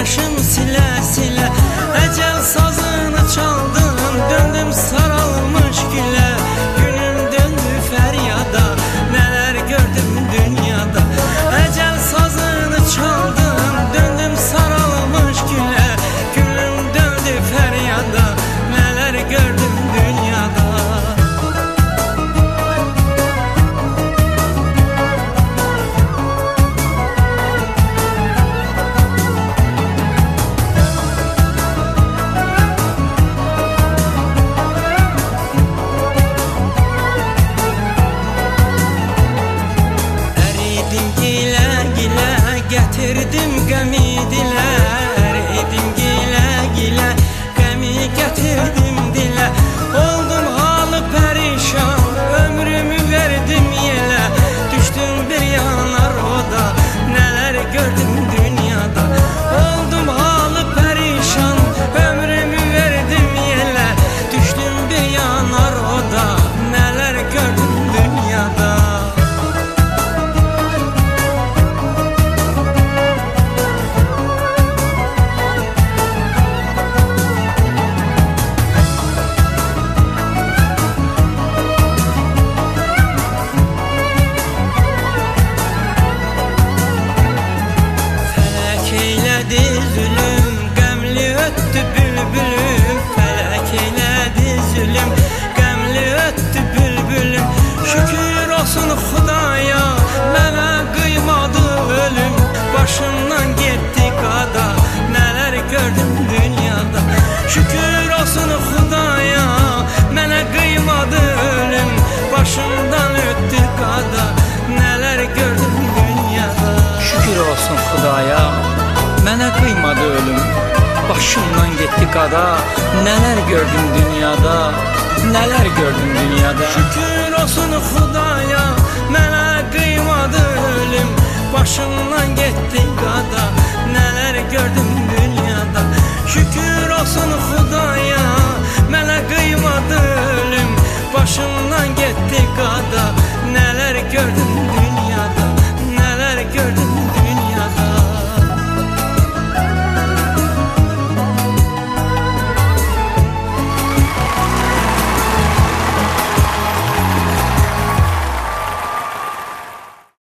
yaşım sile sile. Ecel sazını çaldım, döndüm sarılmış güle. Günüm döndü feryada, neler gördüm dünyada. Ecel sazını çaldım, döndüm sarılmış güle. Günüm döndü feryada, neler gördüm dünyada. Getirdim gəmi dilə, eridim gilə gilə, gəmi getirdim dilə. Oldum halı perişan, ömrümü verdim yelə. Düştüm bir yanar oda, neler gördüm dünyada. Oldum halı perişan, ömrümü verdim yelə. Düştüm bir yanar oda, neler gördüm dünyada. Zulüm, qəmli öttü bülbülüm. Fələk eylədi zulüm, qəmli öttü bülbülüm. Şükür olsun Xudaya, mənə qıymadı ölüm. Başımdan getdi qada, nələr gördüm dünyada. Şükür olsun Xudaya, mənə qıymadı ölüm. Başımdan öttü qada, nələr gördüm dünyada. Şükür olsun Xudaya, mənə qıymadı ölüm. Başımdan getdi qada, nələr gördüm dünyada, nələr gördüm dünyada. Şükür olsun Xudaya, mənə qıymadı ölüm. Başımdan getdi qada, nələr gördüm dünyada. Şükür olsun Xudaya, mənə qıymadı ölüm. Başımdan getdi qada, nələr gördüm dünyada, nələr gördüm.